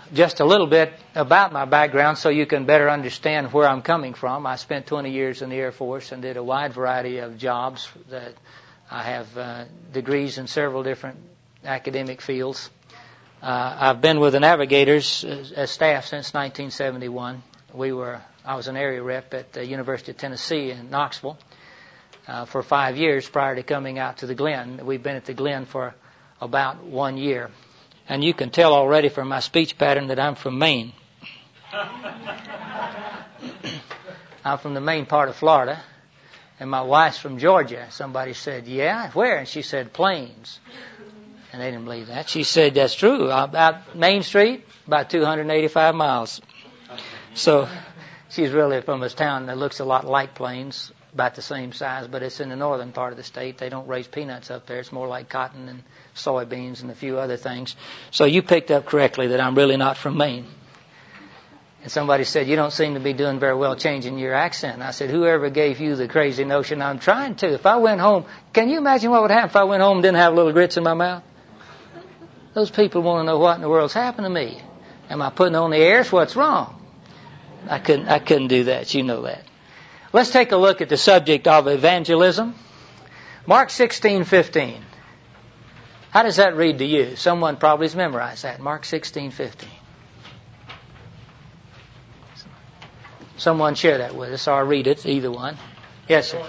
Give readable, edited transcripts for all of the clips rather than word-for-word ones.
just a little bit about my background so you can better understand where I'm coming from. I spent 20 years in the Air Force and did a wide variety of jobs. That I have degrees in several different academic fields. I've been with the Navigators as staff since 1971. I was an area rep at the University of Tennessee in Knoxville for 5 years prior to coming out to the Glen. We've been at the Glen for about 1 year. And you can tell already from my speech pattern that I'm from Maine. I'm from the Maine part of Florida. And my wife's from Georgia. Somebody said, yeah, where? And she said, Plains. And they didn't believe that. She said, that's true. About Main Street, about 285 miles. So she's really from a town that looks a lot like Plains, about the same size, but it's in the northern part of the state. They don't raise peanuts up there. It's more like cotton and soybeans and a few other things. So you picked up correctly that I'm really not from Maine. And somebody said, you don't seem to be doing very well changing your accent. And I said, whoever gave you the crazy notion? I'm trying to. If I went home, can you imagine what would happen if I went home and didn't have little grits in my mouth? Those people want to know what in the world's happened to me. Am I putting on the airs? What's wrong? I couldn't do that. You know that. Let's take a look at the subject of evangelism. Mark 16:15. How does that read to you? Someone probably has memorized that. Mark 16:15. Someone share that with us, or read it, either one. Yes, sir.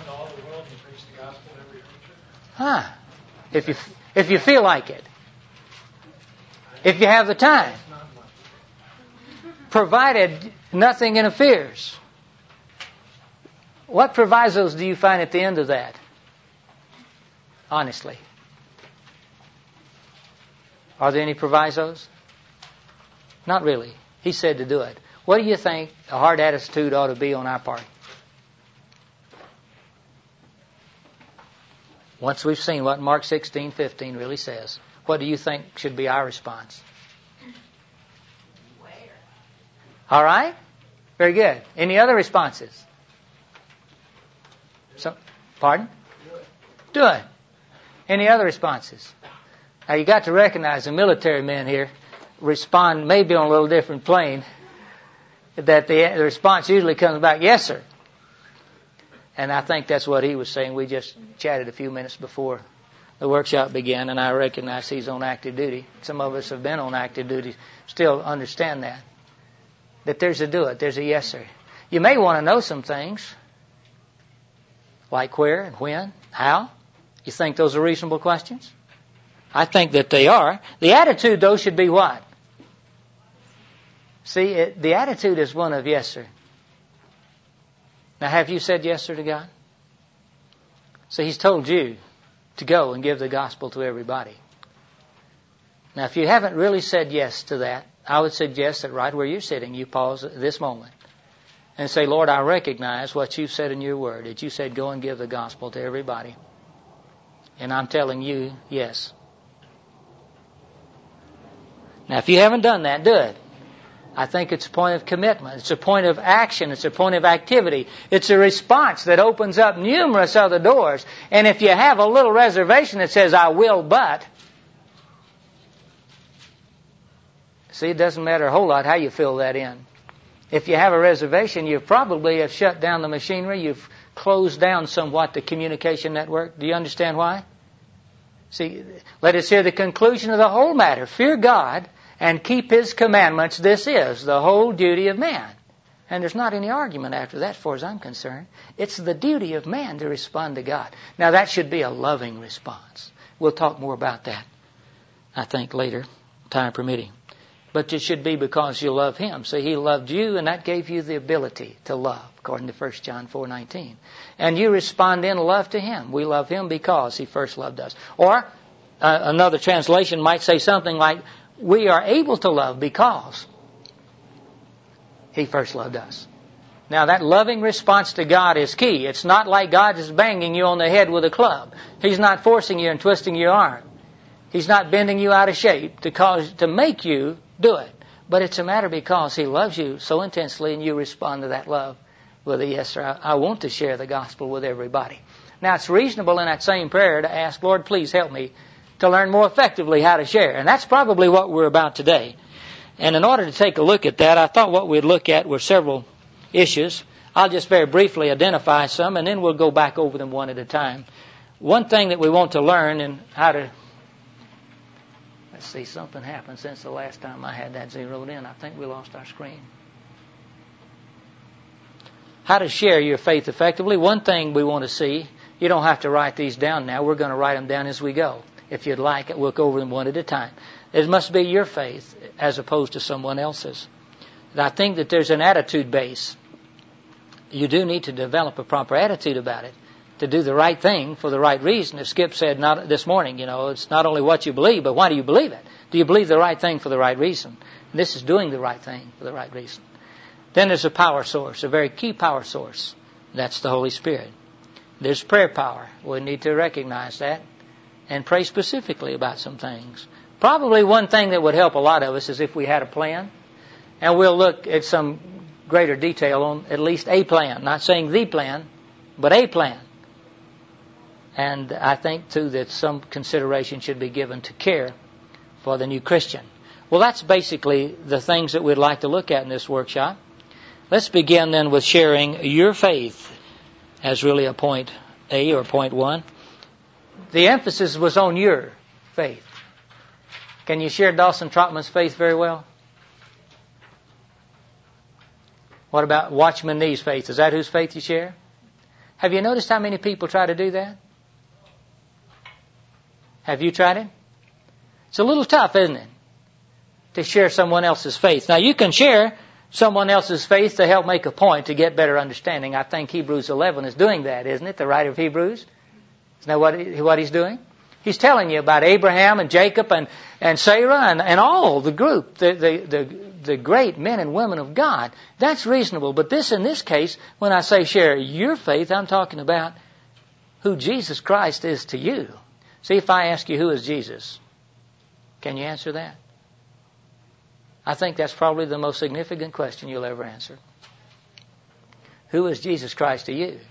If you feel like it. If you have the time. Provided nothing interferes. What provisos do you find at the end of that? Honestly. Are there any provisos? Not really. He said to do it. What do you think a hard attitude ought to be on our part? Once we've seen what Mark 16:15 really says, what do you think should be our response? All right? Very good. Any other responses? Pardon? Do it. Any other responses? Now you got to recognize the military men here respond maybe on a little different plane. That the response usually comes back, yes, sir. And I think that's what he was saying. We just chatted a few minutes before the workshop began, and I recognize he's on active duty. Some of us have been on active duty, still understand that. That there's a do it, there's a yes, sir. You may want to know some things, like where and when, how. You think those are reasonable questions? I think that they are. The attitude, though, should be what? See, the attitude is one of yes, sir. Now, have you said yes, sir, to God? So He's told you to go and give the gospel to everybody. Now, if you haven't really said yes to that, I would suggest that right where you're sitting, you pause at this moment and say, Lord, I recognize what you've said in your word, that you said go and give the gospel to everybody. And I'm telling you, yes. Now, if you haven't done that, do it. I think it's a point of commitment. It's a point of action. It's a point of activity. It's a response that opens up numerous other doors. And if you have a little reservation that says, I will, but, see, it doesn't matter a whole lot how you fill that in. If you have a reservation, you probably have shut down the machinery. You've closed down somewhat the communication network. Do you understand why? See, let us hear the conclusion of the whole matter. Fear God and keep His commandments. This is the whole duty of man. And there's not any argument after that, as far as I'm concerned. It's the duty of man to respond to God. Now, that should be a loving response. We'll talk more about that, I think, later, time permitting. But it should be because you love Him. So He loved you, and that gave you the ability to love, according to 1 John 4:19. And you respond in love to Him. We love Him because He first loved us. Or another translation might say something like, we are able to love because He first loved us. Now, that loving response to God is key. It's not like God is banging you on the head with a club. He's not forcing you and twisting your arm. He's not bending you out of shape to make you do it. But it's a matter because He loves you so intensely, and you respond to that love with a yes, sir, I want to share the gospel with everybody. Now, it's reasonable in that same prayer to ask, Lord, please help me to learn more effectively how to share. And that's probably what we're about today. And in order to take a look at that, I thought what we'd look at were several issues. I'll just very briefly identify some, and then we'll go back over them one at a time. One thing that we want to learn and how to... Let's see, something happened since the last time I had that zeroed in. I think we lost our screen. How to share your faith effectively. One thing we want to see, you don't have to write these down now. We're going to write them down as we go. If you'd like it, we'll go over them one at a time. It must be your faith as opposed to someone else's. And I think that there's an attitude base. You do need to develop a proper attitude about it, to do the right thing for the right reason. As Skip said not this morning, it's not only what you believe, but why do you believe it? Do you believe the right thing for the right reason? And this is doing the right thing for the right reason. Then there's a power source, a very key power source. That's the Holy Spirit. There's prayer power. We need to recognize that and pray specifically about some things. Probably one thing that would help a lot of us is if we had a plan. And we'll look at some greater detail on at least a plan. Not saying the plan, but a plan. And I think, too, that some consideration should be given to care for the new Christian. Well, that's basically the things that we'd like to look at in this workshop. Let's begin then with sharing your faith as really a point A or point 1. The emphasis was on your faith. Can you share Dawson Trotman's faith very well? What about Watchman Nee's faith? Is that whose faith you share? Have you noticed how many people try to do that? Have you tried it? It's a little tough, isn't it? To share someone else's faith. Now, you can share someone else's faith to help make a point, to get better understanding. I think Hebrews 11 is doing that, isn't it? The writer of Hebrews. Isn't that what he's doing? He's telling you about Abraham and Jacob and Sarah and all the group, the great men and women of God. That's reasonable. But in this case, when I say share your faith, I'm talking about who Jesus Christ is to you. See, if I ask you, who is Jesus? Can you answer that? I think that's probably the most significant question you'll ever answer. Who is Jesus Christ to you?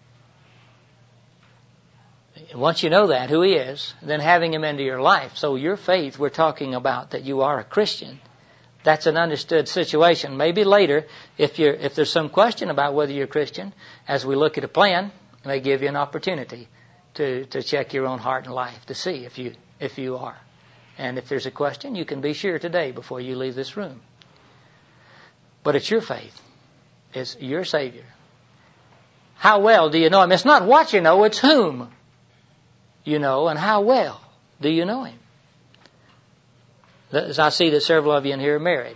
Once you know that, who He is, then having Him into your life. So your faith, we're talking about that you are a Christian. That's an understood situation. Maybe later, if there's some question about whether you're a Christian, as we look at a plan, it may give you an opportunity to check your own heart and life to see if you are. And if there's a question, you can be sure today before you leave this room. But it's your faith. It's your Savior. How well do you know Him? It's not what you know, it's whom you know, and how well do you know Him? As I see that several of you in here are married.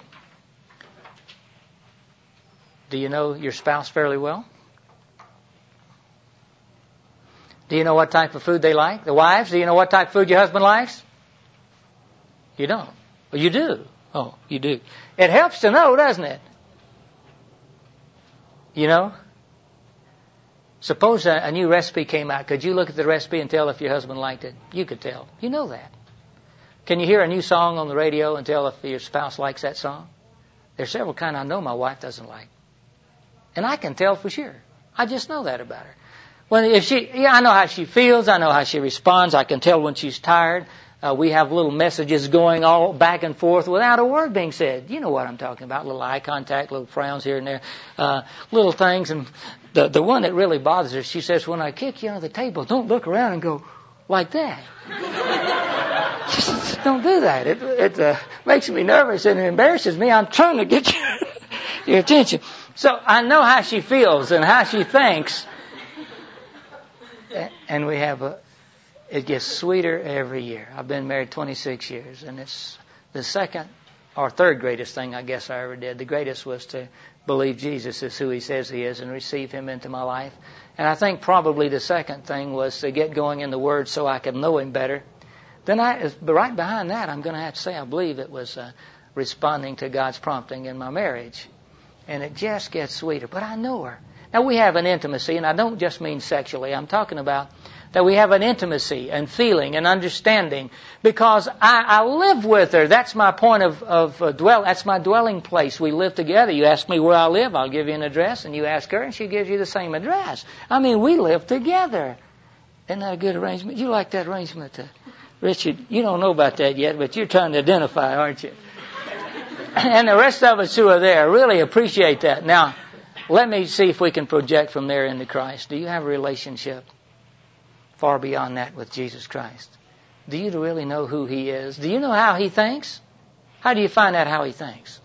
Do you know your spouse fairly well? Do you know what type of food they like? The wives, do you know what type of food your husband likes? You don't. Well, you do. Oh, you do. It helps to know, doesn't it? You know? Suppose a new recipe came out. Could you look at the recipe and tell if your husband liked it? You could tell. You know that. Can you hear a new song on the radio and tell if your spouse likes that song? There's several kinds I know my wife doesn't like. And I can tell for sure. I just know that about her. I know how she feels. I know how she responds. I can tell when she's tired. We have little messages going all back and forth without a word being said. You know what I'm talking about. Little eye contact, little frowns here and there, little things. And the one that really bothers her, she says, when I kick you under the table, don't look around and go like that. Don't do that. It makes me nervous and it embarrasses me. I'm trying to get your attention. So I know how she feels and how she thinks. And we have it gets sweeter every year. I've been married 26 years, and it's the second or third greatest thing I guess I ever did. The greatest was to believe Jesus is who He says He is and receive Him into my life. And I think probably the second thing was to get going in the Word so I could know Him better. Then right behind that, I'm going to have to say I believe it was responding to God's prompting in my marriage. And it just gets sweeter. But I know her. Now, we have an intimacy, and I don't just mean sexually. I'm talking about that we have an intimacy and feeling and understanding because I live with her. That's my point of that's my dwelling place. We live together. You ask me where I live, I'll give you an address, and you ask her, and she gives you the same address. I mean, we live together. Isn't that a good arrangement? You like that arrangement, Richard? You don't know about that yet, but you're trying to identify, aren't you? And the rest of us who are there really appreciate that. Now, let me see if we can project from there into Christ. Do you have a relationship far beyond that with Jesus Christ? Do you really know who He is? Do you know how He thinks? How do you find out how He thinks?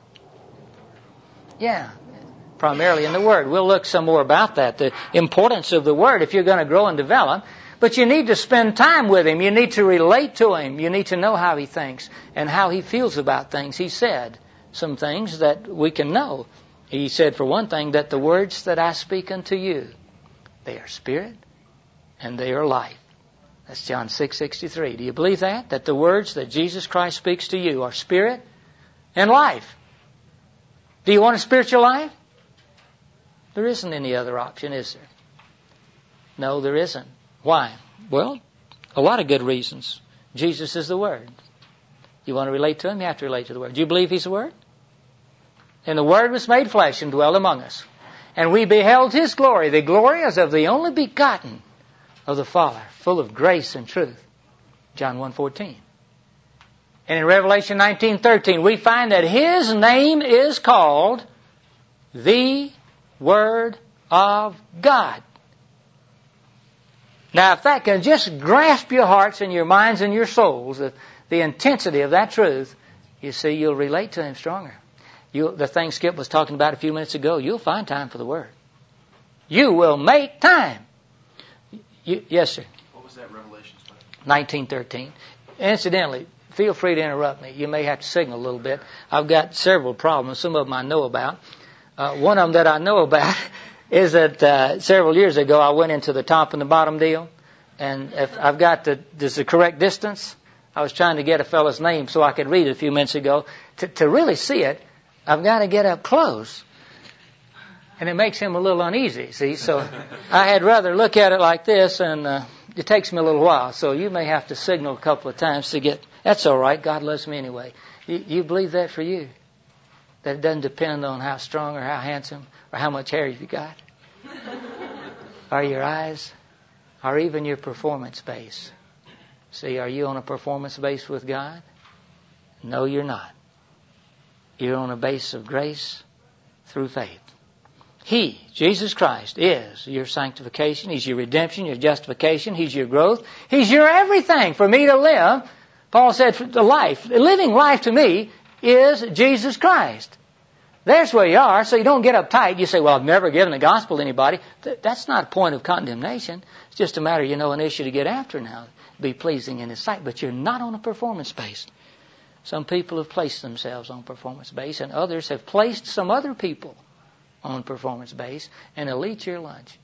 Yeah, primarily in the Word. We'll look some more about that, the importance of the Word if you're going to grow and develop. But you need to spend time with Him. You need to relate to Him. You need to know how He thinks and how He feels about things. He said some things that we can know. He said, for one thing, that the words that I speak unto you, they are spirit and they are life. That's John 6:63. Do you believe that? That the words that Jesus Christ speaks to you are spirit and life. Do you want a spiritual life? There isn't any other option, is there? No, there isn't. Why? Well, a lot of good reasons. Jesus is the Word. You want to relate to Him? You have to relate to the Word. Do you believe He's the Word? And the Word was made flesh and dwelt among us. And we beheld His glory. The glory as of the only begotten of the Father, full of grace and truth. John 1:14. And in Revelation 19:13, we find that His name is called the Word of God. Now, if that can just grasp your hearts and your minds and your souls, the intensity of that truth, you see, you'll relate to Him stronger. The thing Skip was talking about a few minutes ago, you'll find time for the Word. You will make time. Yes, sir. What was that Revelation? 19:13. Incidentally, feel free to interrupt me. You may have to signal a little bit. I've got several problems. Some of them I know about. One of them that I know about is that several years ago I went into the top and the bottom deal. And if I've got the correct distance. I was trying to get a fellow's name so I could read it a few minutes ago. To really see it, I've got to get up close. And it makes him a little uneasy, see. So I had rather look at it like this, and it takes me a little while. So you may have to signal a couple of times to get... That's all right. God loves me anyway. You believe that for you? That it doesn't depend on how strong or how handsome or how much hair you've got? Or your eyes? Or even your performance base? See, are you on a performance base with God? No, you're not. You're on a base of grace through faith. He, Jesus Christ, is your sanctification. He's your redemption, your justification. He's your growth. He's your everything for me to live. Paul said, the living life to me is Jesus Christ. There's where you are, so you don't get uptight. You say, well, I've never given the gospel to anybody. That's not a point of condemnation. It's just a matter, an issue to get after now. Be pleasing in His sight. But you're not on a performance base. Some people have placed themselves on performance base, and others have placed some other people on performance base, and it'll eat your lunch.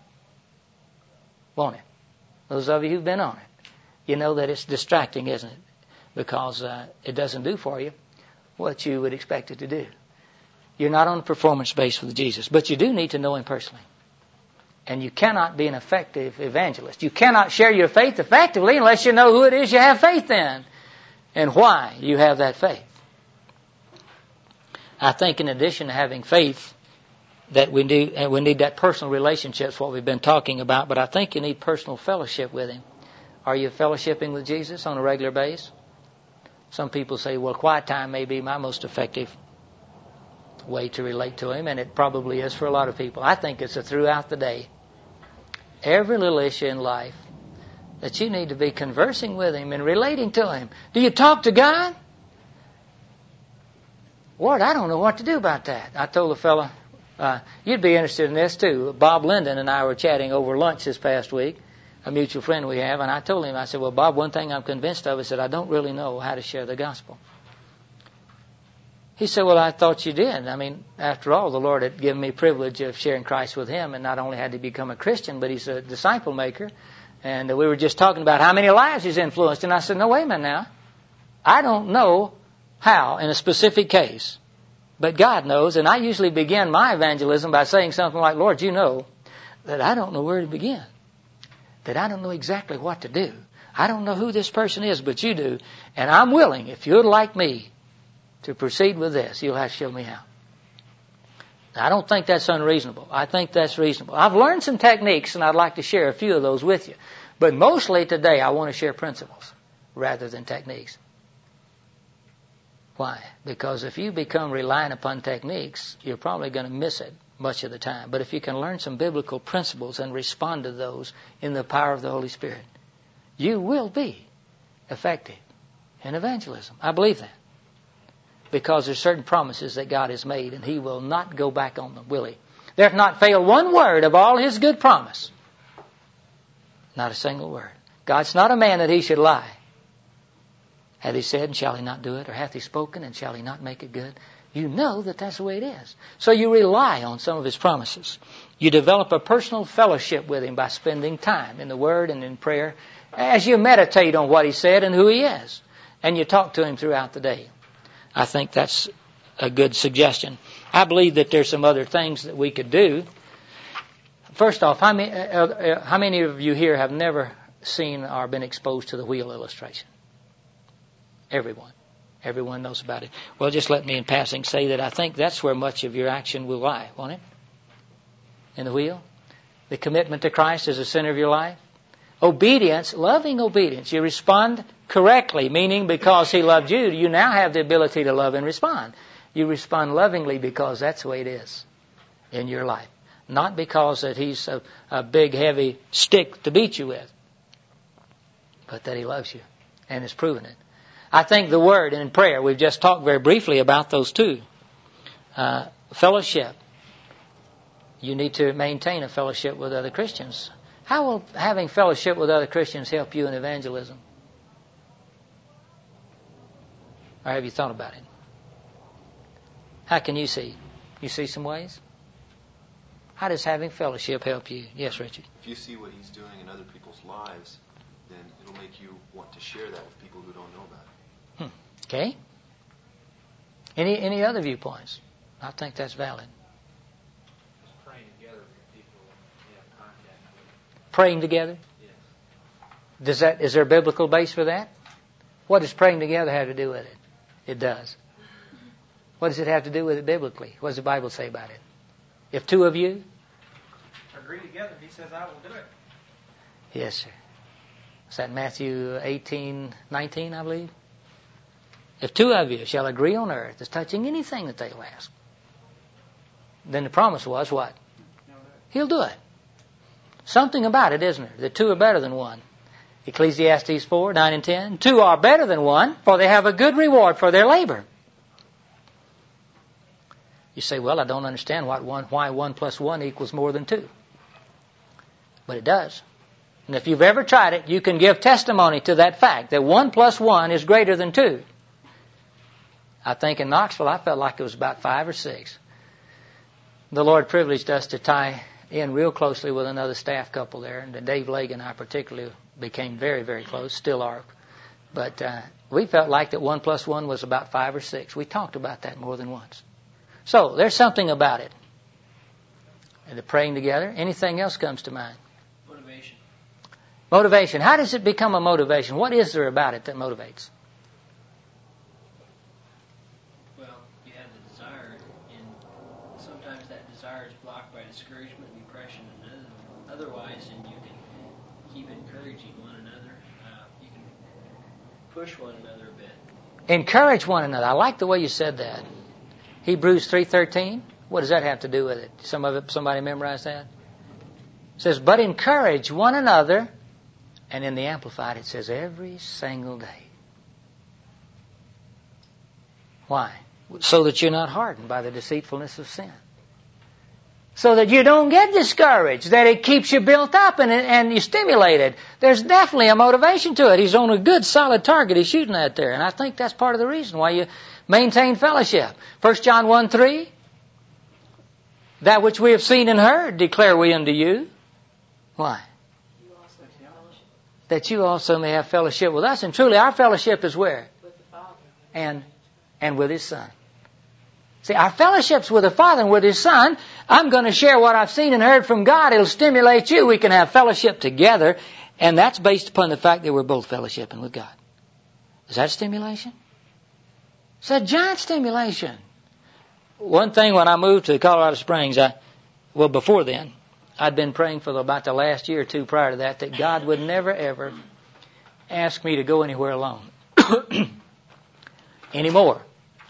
Won't it? Those of you who've been on it, you know that it's distracting, isn't it? Because it doesn't do for you what you would expect it to do. You're not on a performance base with Jesus, but you do need to know Him personally. And you cannot be an effective evangelist. You cannot share your faith effectively unless you know who it is you have faith in and why you have that faith. I think in addition to having faith, that we need that personal relationship, is what we've been talking about, but I think you need personal fellowship with Him. Are you fellowshipping with Jesus on a regular basis? Some people say, well, quiet time may be my most effective way to relate to Him, and it probably is for a lot of people. I think it's throughout the day. Every little issue in life that you need to be conversing with Him and relating to Him. Do you talk to God? Lord, I don't know what to do about that. I told a fellow, you'd be interested in this too. Bob Linden and I were chatting over lunch this past week, a mutual friend we have, and I told him, I said, well, Bob, one thing I'm convinced of is that I don't really know how to share the gospel. He said, well, I thought you did. I mean, after all, the Lord had given me privilege of sharing Christ with Him, and not only had to become a Christian, but He's a disciple maker. And we were just talking about how many lives He's influenced. And I said, no, wait a minute now. I don't know how in a specific case, but God knows. And I usually begin my evangelism by saying something like, Lord, you know that I don't know where to begin, that I don't know exactly what to do. I don't know who this person is, but you do. And I'm willing, if you'd like me to proceed with this, you'll have to show me how. Now, I don't think that's unreasonable. I think that's reasonable. I've learned some techniques, and I'd like to share a few of those with you. But mostly today, I want to share principles rather than techniques. Why? Because if you become reliant upon techniques, you're probably going to miss it much of the time. But if you can learn some biblical principles and respond to those in the power of the Holy Spirit, you will be effective in evangelism. I believe that. Because there's certain promises that God has made, and He will not go back on them, will He? There hath not failed one word of all His good promise. Not a single word. God's not a man that He should lie. Hath He said, and shall He not do it? Or hath He spoken, and shall He not make it good? You know that that's the way it is. So you rely on some of His promises. You develop a personal fellowship with Him by spending time in the Word and in prayer as you meditate on what He said and who He is. And you talk to Him throughout the day. I think that's a good suggestion. I believe that there's some other things that we could do. First off, how many of you here have never seen or been exposed to the wheel illustration? Everyone. Everyone knows about it. Well, just let me in passing say that I think that's where much of your action will lie, won't it? In the wheel. The commitment to Christ as the center of your life. Obedience, loving obedience. You respond correctly, meaning because He loved you, you now have the ability to love and respond. You respond lovingly because that's the way it is in your life. Not because that He's a big, heavy stick to beat you with, but that He loves you and has proven it. I think the Word and prayer, we've just talked very briefly about those two. Fellowship. You need to maintain a fellowship with other Christians. How will having fellowship with other Christians help you in evangelism? Or have you thought about it? How can you see? You see some ways? How does having fellowship help you? Yes, Richard? If you see what He's doing in other people's lives, then it'll make you want to share that with people who don't know about it. Okay. Any other viewpoints? I think that's valid. Just praying together with people you have contact with. Praying together? Yes. Is there a biblical base for that? What does praying together have to do with it? It does. What does it have to do with it biblically? What does the Bible say about it? If two of you agree together, He says, I will do it. Yes, sir. Is that Matthew 18:19, I believe? If two of you shall agree on earth as touching anything that they'll ask, then the promise was what? He'll do it. Something about it, isn't there? The two are better than one. Ecclesiastes 4:9 and 10. Two are better than one, for they have a good reward for their labor. You say, well, I don't understand why 1 plus 1 equals more than 2. But it does. And if you've ever tried it, you can give testimony to that fact, that 1 plus 1 is greater than 2. I think in Knoxville, I felt like it was about 5 or 6. The Lord privileged us to tie in real closely with another staff couple there, and Dave Legg and I particularly became very, very close, still are. But we felt like that 1 plus 1 was about 5 or 6. We talked about that more than once. So there's something about it. And the praying together. Anything else comes to mind? Motivation. Motivation. How does it become a motivation? What is there about it that motivates? Well, you have the desire, and sometimes that desire is blocked by discouragement, depression, and otherwise, and you can keep encouraging one another. You can push one another a bit. Encourage one another. I like the way you said that. Hebrews 3:13. What does that have to do with it? Somebody memorize that? It says, but encourage one another. And in the Amplified it says, every single day. Why? So that you're not hardened by the deceitfulness of sin. So that you don't get discouraged, that it keeps you built up and you're stimulated. There's definitely a motivation to it. He's on a good, solid target he's shooting at there. And I think that's part of the reason why you maintain fellowship. 1 John 1:3, that which we have seen and heard declare we unto you. Why? That you also may have fellowship with us. And truly our fellowship is where? With the Father. And with His Son. See, our fellowship's with the Father and with His Son. I'm going to share what I've seen and heard from God. It'll stimulate you. We can have fellowship together. And that's based upon the fact that we're both fellowshipping with God. Is that stimulation? It's a giant stimulation. One thing when I moved to Colorado Springs, before then, I'd been praying for about the last year or two prior to that God would never ever ask me to go anywhere alone. Anymore.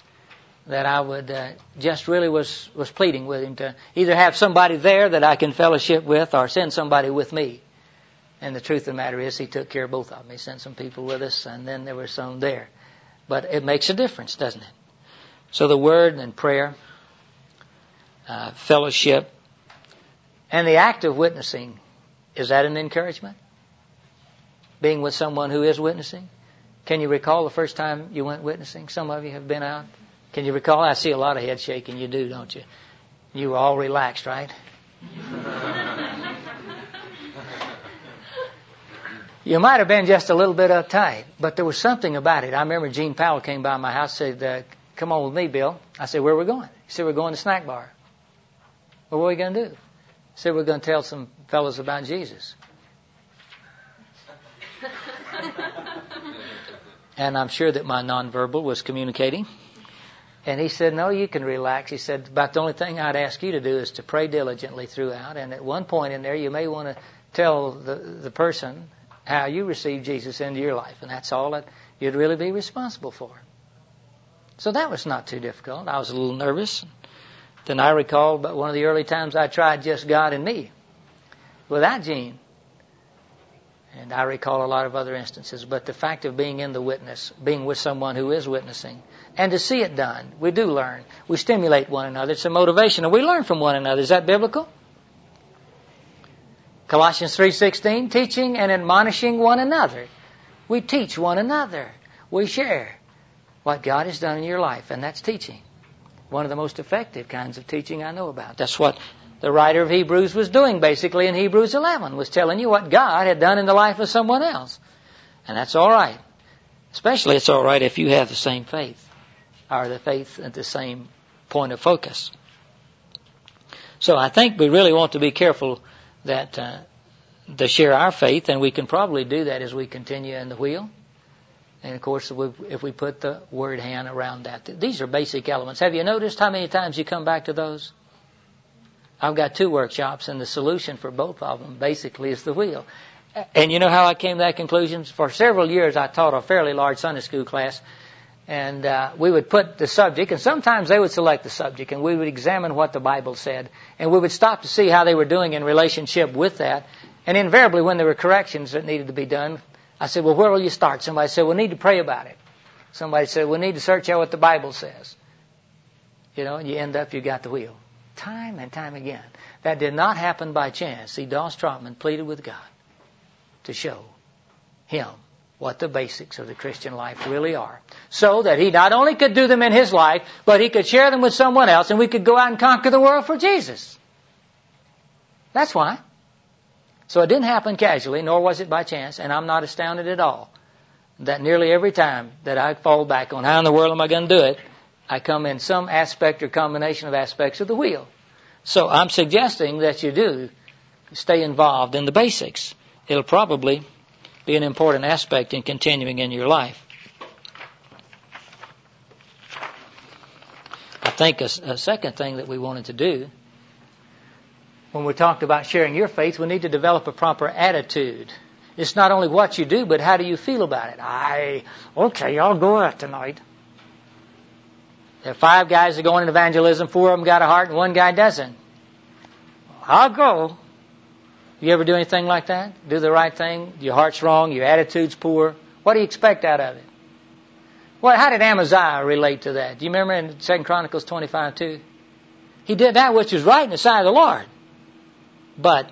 that I would just really was pleading with him to either have somebody there that I can fellowship with or send somebody with me. And the truth of the matter is he took care of both of them. He sent some people with us, and then there were some there. But it makes a difference, doesn't it? So the Word and prayer, fellowship, and the act of witnessing, is that an encouragement? Being with someone who is witnessing? Can you recall the first time you went witnessing? Some of you have been out. Can you recall? I see a lot of head shaking. You do, don't you? You were all relaxed, right? You might have been just a little bit uptight, but there was something about it. I remember Gene Powell came by my house and said, come on with me, Bill. I said, where are we going? He said, we're going to the snack bar. Well, what are we going to do? He said, we're going to tell some fellows about Jesus. And I'm sure that my nonverbal was communicating. And he said, no, you can relax. He said, about the only thing I'd ask you to do is to pray diligently throughout. And at one point in there, you may want to tell the person how you received Jesus into your life. And that's all that you'd really be responsible for. So that was not too difficult. I was a little nervous. Then I recalled about one of the early times I tried just God and me without Gene. And I recall a lot of other instances. But the fact of being in the witness, being with someone who is witnessing, and to see it done, we do learn. We stimulate one another. It's a motivation, and we learn from one another. Is that biblical? Colossians 3:16, teaching and admonishing one another. We teach one another. We share what God has done in your life, and that's teaching. One of the most effective kinds of teaching I know about. That's what the writer of Hebrews was doing basically in Hebrews 11, was telling you what God had done in the life of someone else. And that's all right. Especially it's all right if you have the same faith, or the faith at the same point of focus. So I think we really want to be careful that to share our faith, and we can probably do that as we continue in the wheel. And of course, if we put the word hand around that. These are basic elements. Have you noticed how many times you come back to those? I've got 2 workshops, and the solution for both of them basically is the wheel. And you know how I came to that conclusion? For several years, I taught a fairly large Sunday school class, and we would put the subject, and sometimes they would select the subject, and we would examine what the Bible said, and we would stop to see how they were doing in relationship with that. And invariably, when there were corrections that needed to be done, I said, well, where will you start? Somebody said, we need to pray about it. Somebody said, we need to search out what the Bible says. You know, and you end up, you got the wheel. Time and time again. That did not happen by chance. See, Doss Trotman pleaded with God to show him what the basics of the Christian life really are, so that he not only could do them in his life, but he could share them with someone else, and we could go out and conquer the world for Jesus. That's why. So it didn't happen casually, nor was it by chance, and I'm not astounded at all that nearly every time that I fall back on how in the world am I going to do it, I come in some aspect or combination of aspects of the wheel. So I'm suggesting that you do stay involved in the basics. It'll probably be an important aspect in continuing in your life. I think a second thing that we wanted to do, when we talked about sharing your faith, we need to develop a proper attitude. It's not only what you do, but how do you feel about it? Okay, I'll go out tonight. There are 5 guys that go in evangelism, 4 of them got a heart and 1 guy doesn't. I'll go. You ever do anything like that? Do the right thing? Your heart's wrong, your attitude's poor. What do you expect out of it? Well, how did Amaziah relate to that? Do you remember in 2 Chronicles 25:2? He did that which was right in the sight of the Lord, but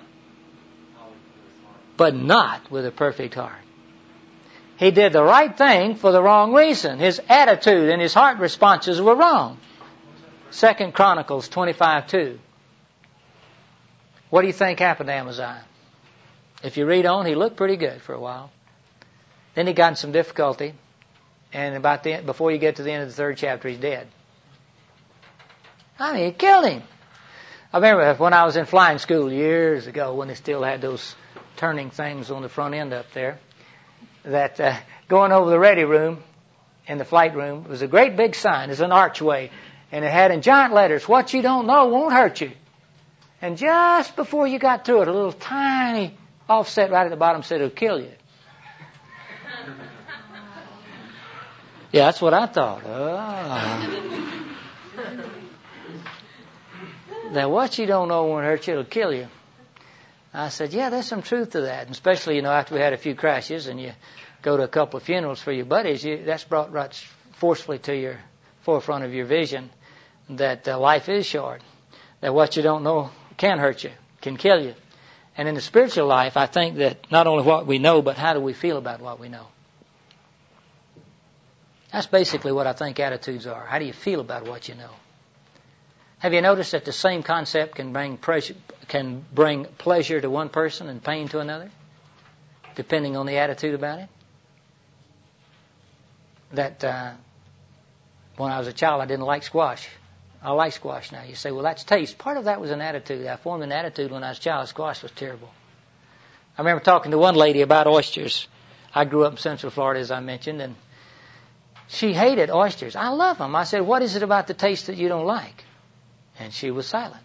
not with a perfect heart. He did the right thing for the wrong reason. His attitude and his heart responses were wrong. 2 Chronicles 25:2. What do you think happened to Amaziah? If you read on, he looked pretty good for a while. Then he got in some difficulty, and before you get to the end of the 3rd chapter, he's dead. I mean, he killed him. I remember when I was in flying school years ago, when they still had those turning things on the front end up there, that going over the ready room in the flight room was a great big sign. It's an archway, and it had in giant letters, "What you don't know won't hurt you." And just before you got through it, a little tiny offset right at the bottom said, "It'll kill you." Yeah, that's what I thought. Oh. that what you don't know won't hurt you, it'll kill you. I said, yeah, there's some truth to that. And especially, after we had a few crashes and you go to a couple of funerals for your buddies, that's brought right forcefully to your forefront of your vision that life is short, that what you don't know can hurt you, can kill you. And in the spiritual life, I think that not only what we know, but how do we feel about what we know. That's basically what I think attitudes are. How do you feel about what you know? Have you noticed that the same concept can bring pleasure to one person and pain to another, depending on the attitude about it? That when I was a child, I didn't like squash. I like squash now. You say, well, that's taste. Part of that was an attitude. I formed an attitude when I was a child. Squash was terrible. I remember talking to one lady about oysters. I grew up in Central Florida, as I mentioned, and she hated oysters. I love them. I said, what is it about the taste that you don't like? And she was silent.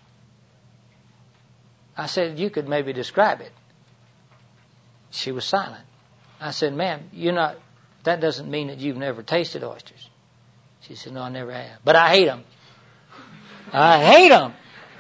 I said, you could maybe describe it. She was silent. I said, ma'am, that doesn't mean that you've never tasted oysters. She said, no, I never have. But I hate them. I hate them.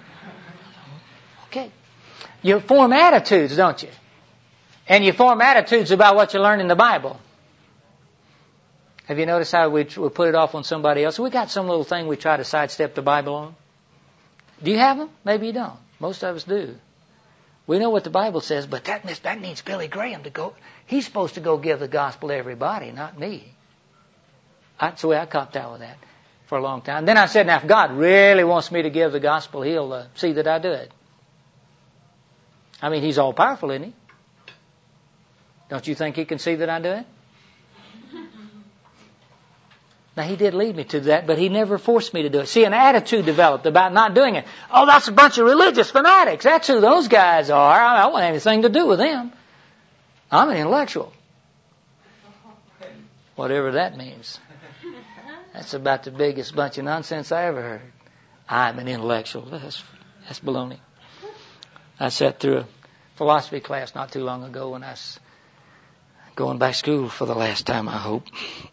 Okay. You form attitudes, don't you? And you form attitudes about what you learn in the Bible. Have you noticed how we put it off on somebody else? We got some little thing we try to sidestep the Bible on. Do you have them? Maybe you don't. Most of us do. We know what the Bible says, but that needs Billy Graham to go. He's supposed to go give the gospel to everybody, not me. That's the way I copped out with that for a long time. Then I said, now if God really wants me to give the gospel, He'll see that I do it. I mean, He's all powerful, isn't He? Don't you think He can see that I do it? Now, He did lead me to that, but He never forced me to do it. See, an attitude developed about not doing it. Oh, that's a bunch of religious fanatics. That's who those guys are. I don't want anything to do with them. I'm an intellectual. Whatever that means. That's about the biggest bunch of nonsense I ever heard. I'm an intellectual. That's baloney. I sat through a philosophy class not too long ago when I was going back to school for the last time, I hope.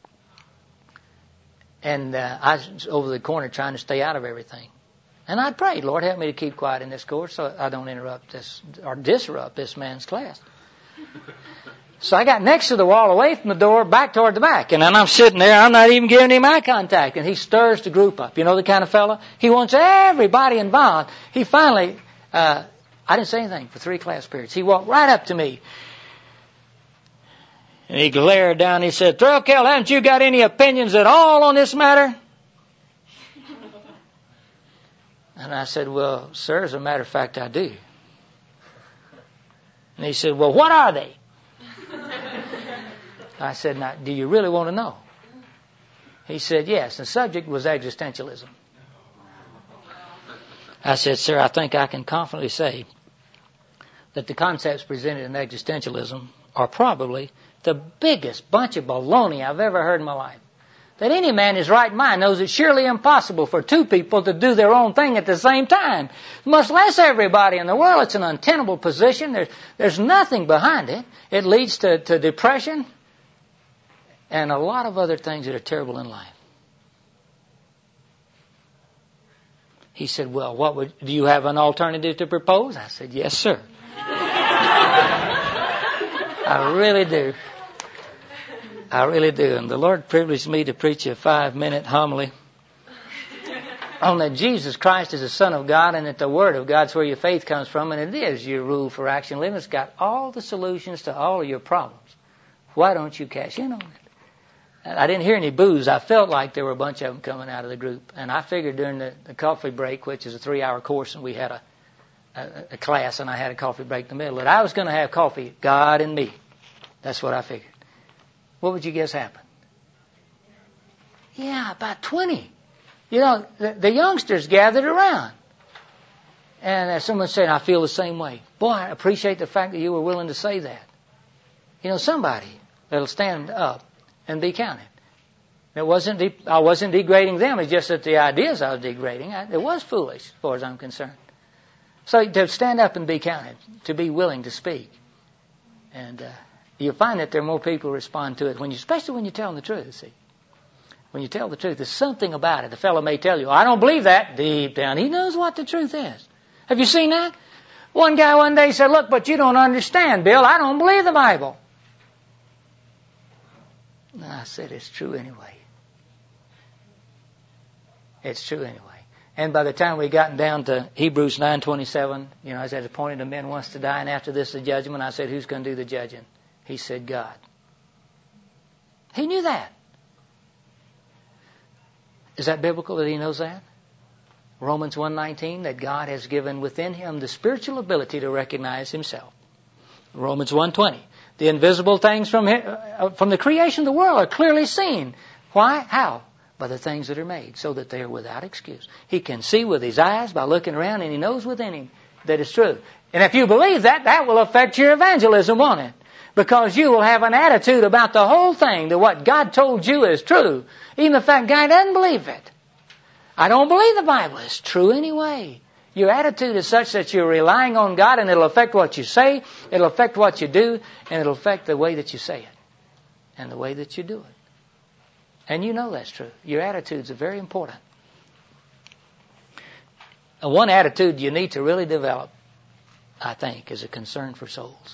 And I was over the corner trying to stay out of everything. And I prayed, Lord, help me to keep quiet in this course so I don't interrupt this or disrupt this man's class. So I got next to the wall, away from the door, back toward the back. And then I'm sitting there, I'm not even giving him eye contact. And he stirs the group up. You know the kind of fellow? He wants everybody involved. He finally, I didn't say anything for 3 class periods. He walked right up to me. And he glared down and he said, Threlkeld, haven't you got any opinions at all on this matter? And I said, well, sir, as a matter of fact, I do. And he said, well, what are they? I said, now, do you really want to know? He said, yes. The subject was existentialism. I said, sir, I think I can confidently say that the concepts presented in existentialism are probably the biggest bunch of baloney I've ever heard in my life. That any man in his right mind knows it's surely impossible for 2 people to do their own thing at the same time. Much less everybody in the world. It's an untenable position. There's nothing behind it. It leads to depression and a lot of other things that are terrible in life. He said, well, do you have an alternative to propose? I said, yes, sir. I really do. I really do. And the Lord privileged me to preach a 5-minute homily on that Jesus Christ is the Son of God and that the Word of God's where your faith comes from, and it is your rule for action living. It's got all the solutions to all of your problems. Why don't you cash in on it? I didn't hear any boos. I felt like there were a bunch of them coming out of the group. And I figured during the coffee break, which is a 3-hour course, and we had a class, and I had a coffee break in the middle, that I was going to have coffee, God and me. That's what I figured. What would you guess happened? Yeah, about 20. You know, the youngsters gathered around. And someone said, I feel the same way. Boy, I appreciate the fact that you were willing to say that. You know, somebody that'll stand up and be counted. I wasn't degrading them. It's just that the ideas I was degrading, it was foolish as far as I'm concerned. So to stand up and be counted, to be willing to speak. And you'll find that there are more people who respond to it, especially when you tell them the truth, see. When you tell the truth, there's something about it. The fellow may tell you, I don't believe that. Deep down, he knows what the truth is. Have you seen that? One guy one day said, look, but you don't understand, Bill. I don't believe the Bible. And I said, it's true anyway. It's true anyway. And by the time we gotten down to Hebrews 9:27, I said, appointed a man wants to die, and after this the judgment. I said, who's going to do the judging? He said, God. He knew that. Is that biblical that he knows that? Romans 1:19, that God has given within him the spiritual ability to recognize himself. Romans 1:20, the invisible things from the creation of the world are clearly seen. Why? How? By the things that are made, so that they are without excuse. He can see with his eyes by looking around, and he knows within him that it's true. And if you believe that, that will affect your evangelism, won't it? Because you will have an attitude about the whole thing, that what God told you is true, even if that guy doesn't believe it. I don't believe the Bible is true anyway. Your attitude is such that you're relying on God, and it'll affect what you say, it'll affect what you do, and it'll affect the way that you say it and the way that you do it. And you know that's true. Your attitudes are very important. And one attitude you need to really develop, I think, is a concern for souls.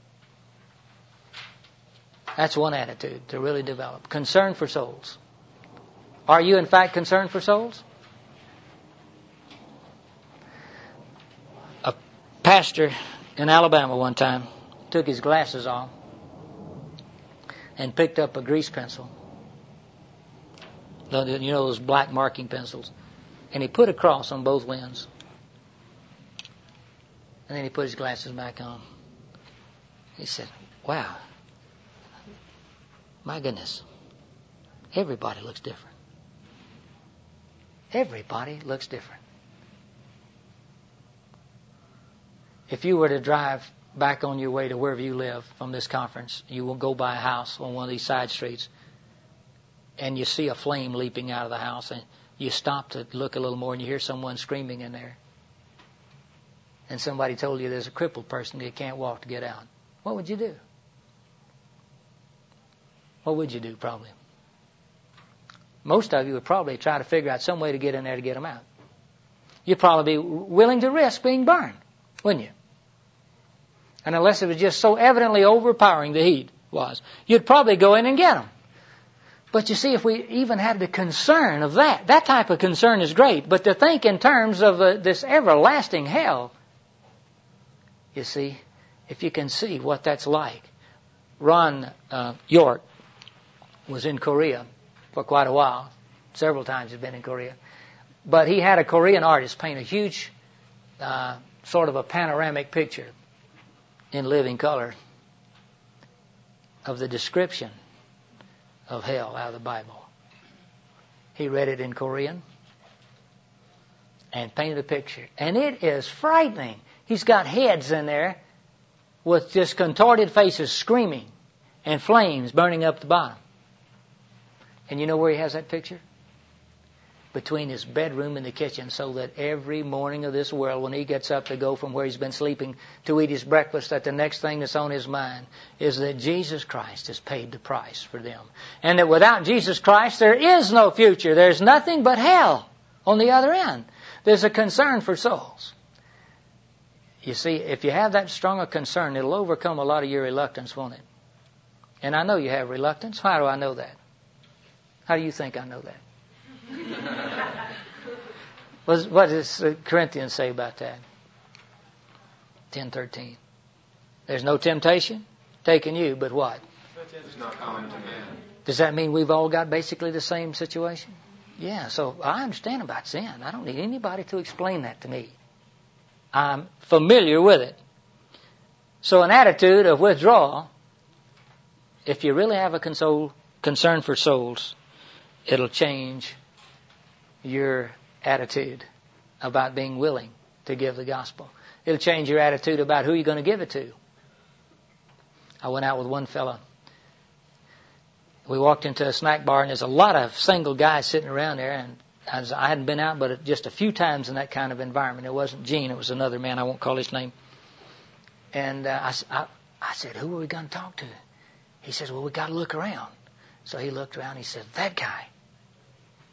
That's one attitude to really develop. Concern for souls. Are you in fact concerned for souls? A pastor in Alabama one time took his glasses off and picked up a grease pencil. You know those black marking pencils. And he put a cross on both lenses. And then he put his glasses back on. He said, wow, my goodness, everybody looks different. Everybody looks different. If you were to drive back on your way to wherever you live from this conference, you will go by a house on one of these side streets, and you see a flame leaping out of the house, and you stop to look a little more, and you hear someone screaming in there. And somebody told you there's a crippled person that can't walk to get out. What would you do? What would you do, probably? Most of you would probably try to figure out some way to get in there to get them out. You'd probably be willing to risk being burned, wouldn't you? And unless it was just so evidently overpowering, the heat was, you'd probably go in and get them. But you see, if we even had the concern of that type of concern is great. But to think in terms of this everlasting hell, you see, if you can see what that's like. Ron York was in Korea for quite a while. Several times he's been in Korea. But he had a Korean artist paint a huge sort of a panoramic picture in living color of the description of hell out of the Bible. He read it in Korean and painted a picture. And it is frightening. He's got heads in there with just contorted faces screaming and flames burning up the bottom. And you know where he has that picture? Between his bedroom and the kitchen, so that every morning of this world, when he gets up to go from where he's been sleeping to eat his breakfast, that the next thing that's on his mind is that Jesus Christ has paid the price for them. And that without Jesus Christ, there is no future. There's nothing but hell on the other end. There's a concern for souls. You see, if you have that strong a concern, it'll overcome a lot of your reluctance, won't it? And I know you have reluctance. How do I know that? How do you think I know that? What does Corinthians say about that? 10:13. There's no temptation taken you, but what? It's not common to man. Does that mean we've all got basically the same situation? Yeah, so I understand about sin. I don't need anybody to explain that to me. I'm familiar with it. So an attitude of withdrawal, if you really have a concern for souls, it'll change your attitude about being willing to give the gospel. It'll change your attitude about who you're going to give it to. I went out with one fellow. We walked into a snack bar, and there's a lot of single guys sitting around there, and I hadn't been out but just a few times in that kind of environment. It wasn't Gene, it was another man, I won't call his name. And I said, who are we going to talk to? He says, well, we got to look around. So he looked around, he said, that guy.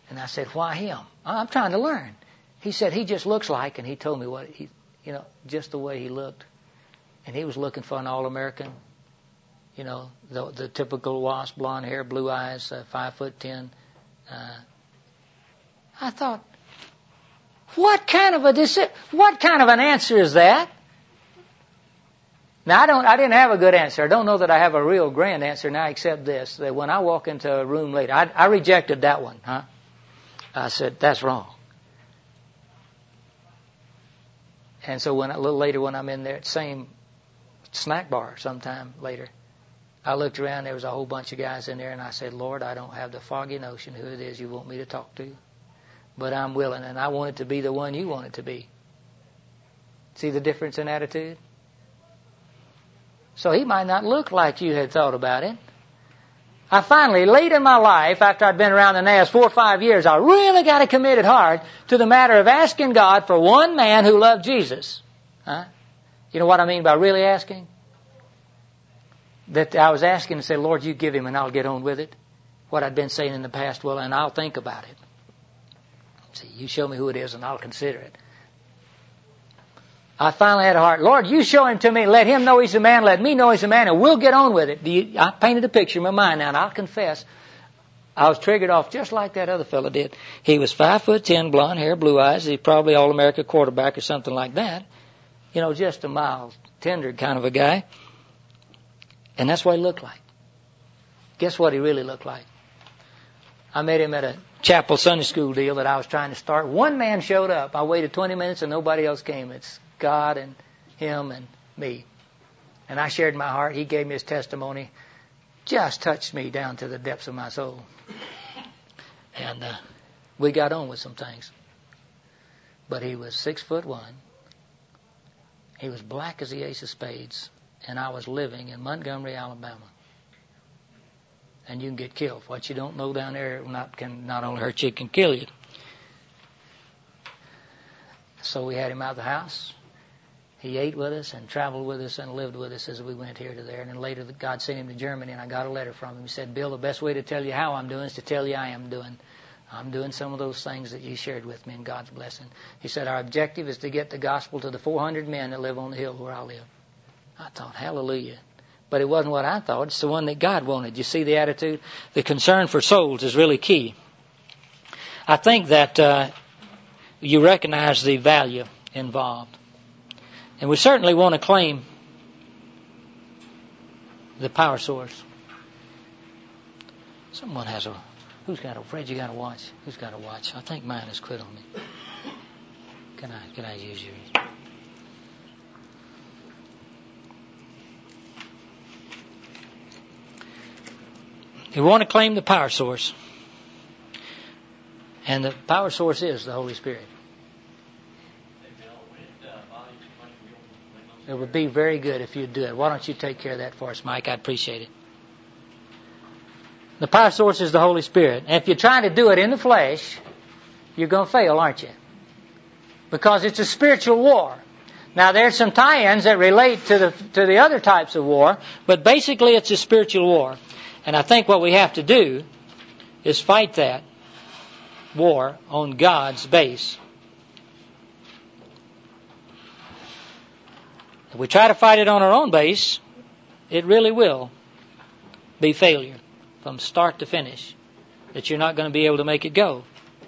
And I said, why him? I'm trying to learn. He said, he just looks like, and he told me what he, just the way he looked. And he was looking for an All-American, the typical wasp, blonde hair, blue eyes, 5'10". I thought, what kind of an answer is that? Now, I didn't have a good answer. I don't know that I have a real grand answer now, except this, that when I walk into a room later, I rejected that one, I said, that's wrong. And so a little later when I'm in there at the same snack bar sometime later, I looked around, there was a whole bunch of guys in there, and I said, Lord, I don't have the foggy notion who it is you want me to talk to, but I'm willing, and I want it to be the one you want it to be. See the difference in attitude? So he might not look like you had thought about it. I finally, late in my life, after I'd been around the NAS 4 or 5 years, I really got a committed heart to the matter of asking God for one man who loved Jesus. You know what I mean by really asking? That I was asking and said, Lord, you give him and I'll get on with it. What I'd been saying in the past, well, and I'll think about it. See, you show me who it is and I'll consider it. I finally had a heart. Lord, you show him to me. Let him know he's a man. Let me know he's a man, and we'll get on with it. I painted a picture in my mind now, and I'll confess, I was triggered off just like that other fellow did. He was 5'10", blonde hair, blue eyes. He's probably All-America quarterback or something like that. Just a mild, tender kind of a guy. And that's what he looked like. Guess what he really looked like? I met him at a chapel Sunday school deal that I was trying to start. One man showed up. I waited 20 minutes and nobody else came. It's God and him and me. And I shared my heart. He gave me his testimony. Just touched me down to the depths of my soul. And we got on with some things. But he was 6'1". He was black as the ace of spades. And I was living in Montgomery, Alabama. And you can get killed. What you don't know down there can not only hurt you, it can kill you. So we had him out of the house. He ate with us and traveled with us and lived with us as we went here to there. And then later God sent him to Germany, and I got a letter from him. He said, Bill, the best way to tell you how I'm doing is to tell you I am doing. I'm doing some of those things that you shared with me, and God's blessing. He said, our objective is to get the gospel to the 400 men that live on the hill where I live. I thought, hallelujah. But it wasn't what I thought. It's the one that God wanted. You see the attitude? The concern for souls is really key. I think that you recognize the value involved. And we certainly want to claim the power source. Someone has Fred, you got a watch? Who's got a watch? I think mine has quit on me. Can I use yours? We want to claim the power source. And the power source is the Holy Spirit. It would be very good if you'd do it. Why don't you take care of that for us, Mike? I'd appreciate it. The power source is the Holy Spirit. And if you're trying to do it in the flesh, you're going to fail, aren't you? Because it's a spiritual war. Now, there's some tie-ins that relate to the other types of war, but basically it's a spiritual war. And I think what we have to do is fight that war on God's base. If we try to fight it on our own base, it really will be failure from start to finish, that you're not going to be able to make it go.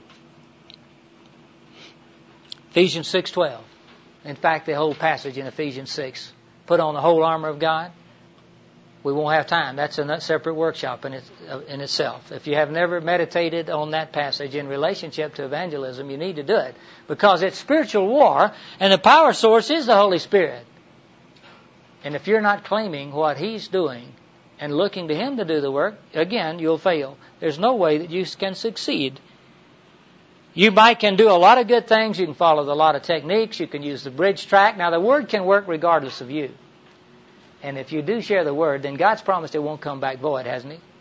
Ephesians 6:12. In fact, the whole passage in Ephesians 6, put on the whole armor of God. We won't have time. That's a separate workshop in itself. If you have never meditated on that passage in relationship to evangelism, you need to do it. Because it's spiritual war, and the power source is the Holy Spirit. And if you're not claiming what He's doing and looking to Him to do the work, again, you'll fail. There's no way that you can succeed. You can do a lot of good things. You can follow a lot of techniques. You can use the bridge track. Now, the Word can work regardless of you. And if you do share the Word, then God's promised it won't come back void, hasn't He?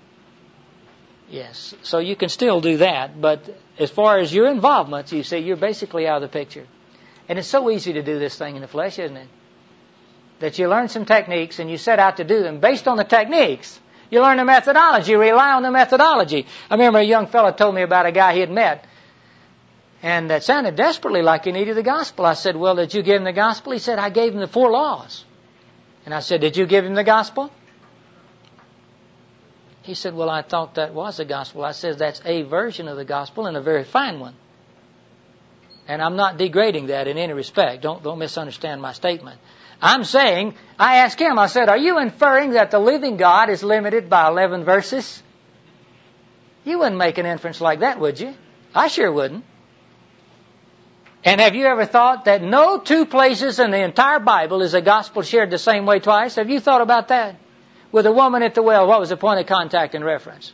Yes. So you can still do that. But as far as your involvement, you see, you're basically out of the picture. And it's so easy to do this thing in the flesh, isn't it? That you learn some techniques and you set out to do them based on the techniques. You learn the methodology. Rely on the methodology. I remember a young fellow told me about a guy he had met, and that sounded desperately like he needed the gospel. I said, well, did you give him the gospel? He said, I gave him the 4 laws. And I said, did you give him the gospel? He said, well, I thought that was the gospel. I said, that's a version of the gospel and a very fine one. And I'm not degrading that in any respect. Don't misunderstand my statement. I'm saying, I asked him, I said, are you inferring that the living God is limited by 11 verses? You wouldn't make an inference like that, would you? I sure wouldn't. And have you ever thought that no 2 places in the entire Bible is a gospel shared the same way twice? Have you thought about that? With the woman at the well, what was the point of contact and reference?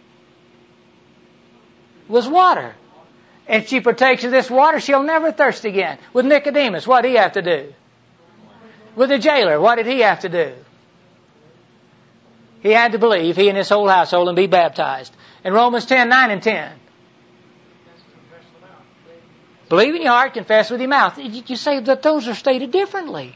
It was water. If she partakes of this water, she'll never thirst again. With Nicodemus, what did he have to do? With the jailer, what did he have to do? He had to believe, he and his whole household, and be baptized. In Romans 10, 9 and 10. Believe in your heart, confess with your mouth. You say that those are stated differently.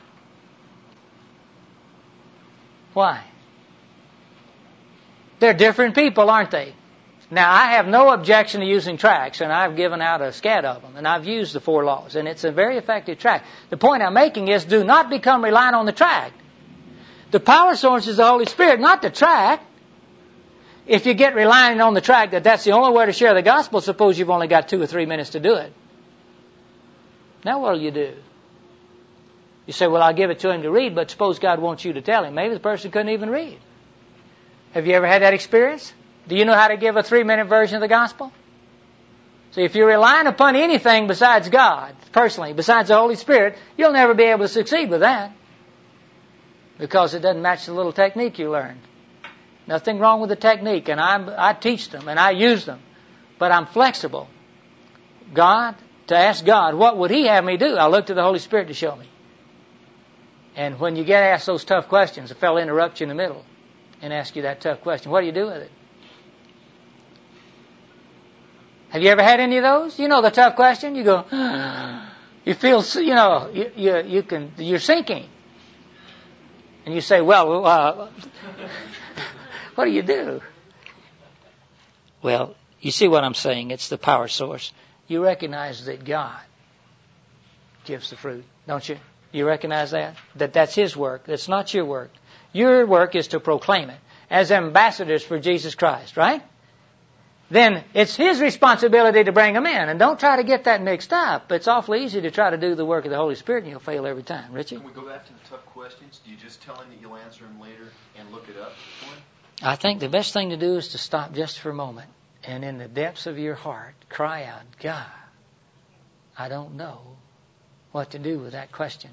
Why? They're different people, aren't they? Now, I have no objection to using tracts, and I've given out a scad of them, and I've used the 4 laws, and it's a very effective tract. The point I'm making is do not become reliant on the tract. The power source is the Holy Spirit, not the tract. If you get reliant on the tract that's the only way to share the gospel, suppose you've only got 2 or 3 minutes to do it. Now what will you do? You say, well, I'll give it to him to read, but suppose God wants you to tell him. Maybe the person couldn't even read. Have you ever had that experience? Do you know how to give a 3-minute version of the gospel? See, if you're relying upon anything besides God, personally, besides the Holy Spirit, you'll never be able to succeed with that. Because it doesn't match the little technique you learned. Nothing wrong with the technique, and I teach them, and I use them. But I'm flexible. To ask God, what would He have me do? I look to the Holy Spirit to show me. And when you get asked those tough questions, a fellow interrupts you in the middle and asks you that tough question. What do you do with it? Have you ever had any of those? You know the tough question? You go, you feel, you're sinking. And you say, well, what do you do? Well, you see what I'm saying? It's the power source. You recognize that God gives the fruit, don't you? You recognize that? That's His work. That's not your work. Your work is to proclaim it as ambassadors for Jesus Christ, right? Then it's His responsibility to bring them in. And don't try to get that mixed up. It's awfully easy to try to do the work of the Holy Spirit and you'll fail every time. Richie? Can we go back to the tough questions? Do you just tell him that you'll answer them later and look it up for him? I think the best thing to do is to stop just for a moment and in the depths of your heart cry out, God, I don't know what to do with that question.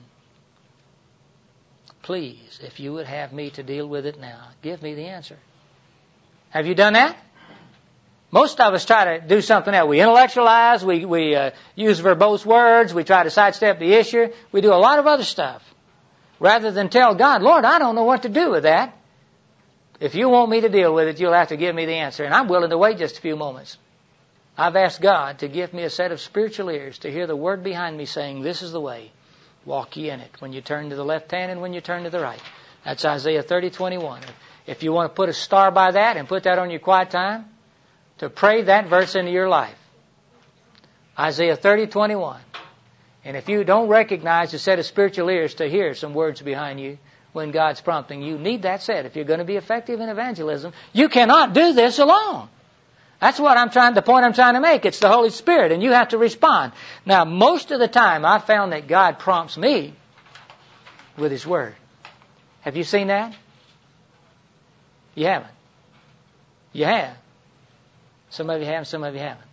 Please, if you would have me to deal with it now, give me the answer. Have you done that? Most of us try to do something else. We intellectualize, we use verbose words, we try to sidestep the issue. We do a lot of other stuff. Rather than tell God, Lord, I don't know what to do with that. If you want me to deal with it, you'll have to give me the answer. And I'm willing to wait just a few moments. I've asked God to give me a set of spiritual ears to hear the word behind me saying, this is the way. Walk ye in it. When you turn to the left hand and when you turn to the right. That's Isaiah 30:21. If you want to put a star by that and put that on your quiet time, to pray that verse into your life. Isaiah 30:21. And if you don't recognize a set of spiritual ears to hear some words behind you when God's prompting you, need that set. If you're going to be effective in evangelism, you cannot do this alone. That's the point I'm trying to make. It's the Holy Spirit, and you have to respond. Now, most of the time, I've found that God prompts me with His Word. Have you seen that? You haven't. You have. Some of you have, some of you haven't.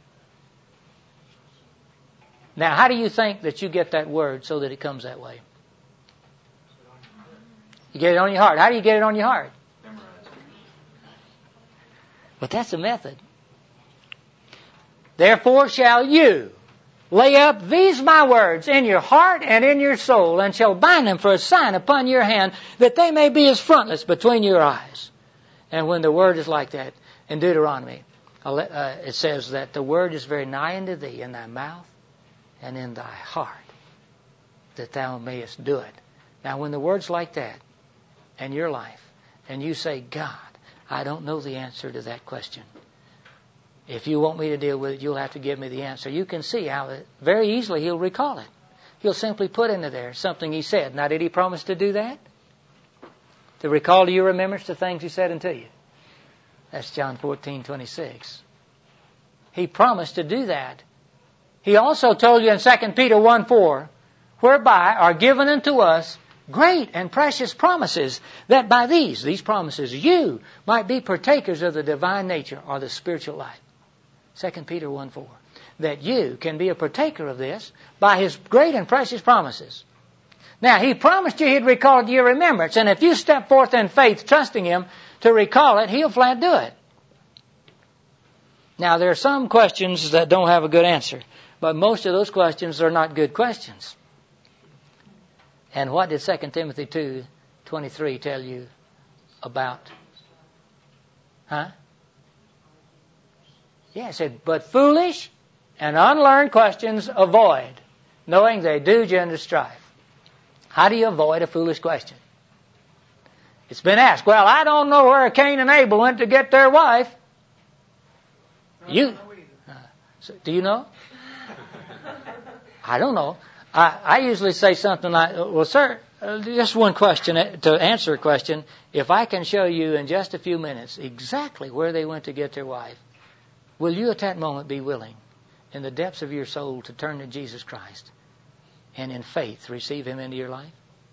Now, how do you think that you get that Word so that it comes that way? You get it on your heart. How do you get it on your heart? But that's a method. Therefore shall you lay up these my words in your heart and in your soul, and shall bind them for a sign upon your hand, that they may be as frontlets between your eyes. And when the word is like that, in Deuteronomy, it says that the word is very nigh unto thee, in thy mouth and in thy heart, that thou mayest do it. Now when the word's like that in your life, and you say, God, I don't know the answer to that question. If you want me to deal with it, you'll have to give me the answer. You can see how very easily he'll recall it. He'll simply put into there something he said. Now, did he promise to do that? To recall to your remembrance the things he said unto you. That's John 14:26. He promised to do that. He also told you in 2 Peter 1:4, whereby are given unto us great and precious promises, that by these promises, you might be partakers of the divine nature or the spiritual life. 2 Peter 1:4. That you can be a partaker of this by His great and precious promises. Now, He promised you He'd recall it to your remembrance, and if you step forth in faith, trusting Him to recall it, He'll flat do it. Now, there are some questions that don't have a good answer, but most of those questions are not good questions. And what did 2 Timothy 2:23 tell you about? Huh? Yeah, it said, but foolish and unlearned questions avoid, knowing they do gender strife. How do you avoid a foolish question? It's been asked, well, I don't know where Cain and Abel went to get their wife. Do you know? I don't know. I usually say something like, well, sir, just one question to answer a question. If I can show you in just a few minutes exactly where they went to get their wife, will you at that moment be willing in the depths of your soul to turn to Jesus Christ and in faith receive Him into your life?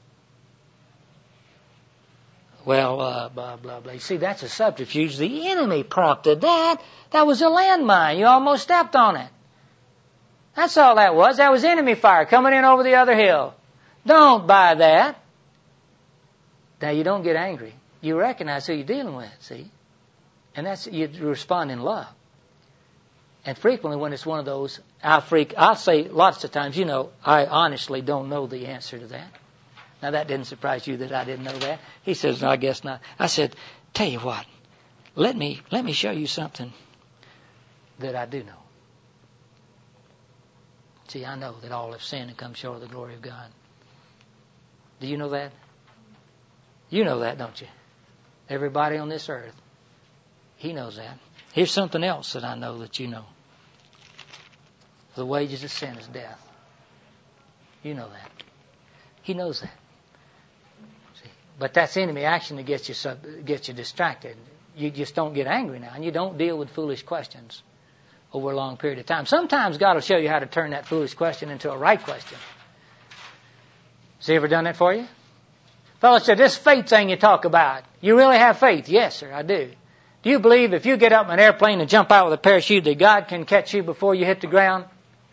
Well, blah, blah, blah. You see, that's a subterfuge. The enemy prompted that. That was a landmine. You almost stepped on it. That's all that was. That was enemy fire coming in over the other hill. Don't buy that. Now, you don't get angry. You recognize who you're dealing with, see? And that's, you respond in love. And frequently when it's one of those, I'll say lots of times, I honestly don't know the answer to that. Now, that didn't surprise you that I didn't know that. He says, no, I guess not. I said, tell you what, let me show you something that I do know. See, I know that all have sinned and come short of the glory of God. Do you know that? You know that, don't you? Everybody on this earth, He knows that. Here's something else that I know that you know. The wages of sin is death. You know that. He knows that. See? But that's enemy action that gets you distracted. You just don't get angry now, and you don't deal with foolish questions over a long period of time. Sometimes God will show you how to turn that foolish question into a right question. Has He ever done that for you? Fellow said, this faith thing you talk about, you really have faith? Yes, sir, I do. Do you believe if you get up in an airplane and jump out with a parachute that God can catch you before you hit the ground?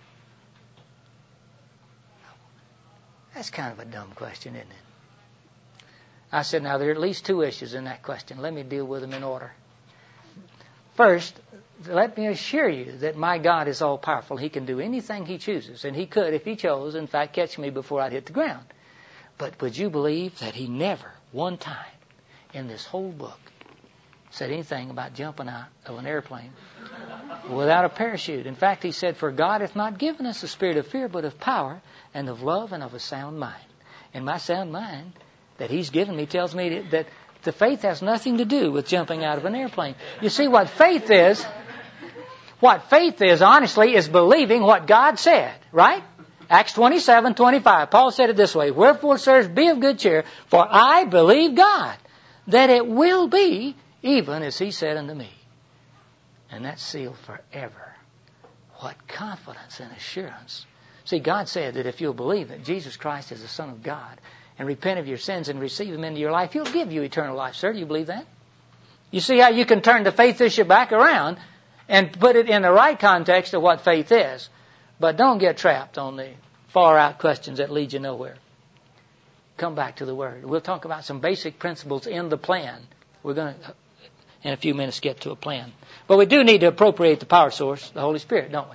That's kind of a dumb question, isn't it? I said, now there are at least two issues in that question. Let me deal with them in order. First, let me assure you that my God is all powerful. He can do anything He chooses, and He could, if He chose, in fact, catch me before I'd hit the ground. But would you believe that He never, one time, in this whole book, said anything about jumping out of an airplane without a parachute? In fact, He said, for God hath not given us a spirit of fear, but of power and of love and of a sound mind. And my sound mind that He's given me tells me that the faith has nothing to do with jumping out of an airplane. You see, what faith is, honestly, is believing what God said, right? Acts 27:25. Paul said it this way, wherefore, sirs, be of good cheer, for I believe God, that it will be even as He said unto me. And that's sealed forever. What confidence and assurance. See, God said that if you'll believe that Jesus Christ is the Son of God and repent of your sins and receive Him into your life, He'll give you eternal life. Sir, do you believe that? You see how you can turn the faith issue back around and put it in the right context of what faith is. But don't get trapped on the far out questions that lead you nowhere. Come back to the Word. We'll talk about some basic principles in the plan. We're going to, in a few minutes, get to a plan. But we do need to appropriate the power source, the Holy Spirit, don't we?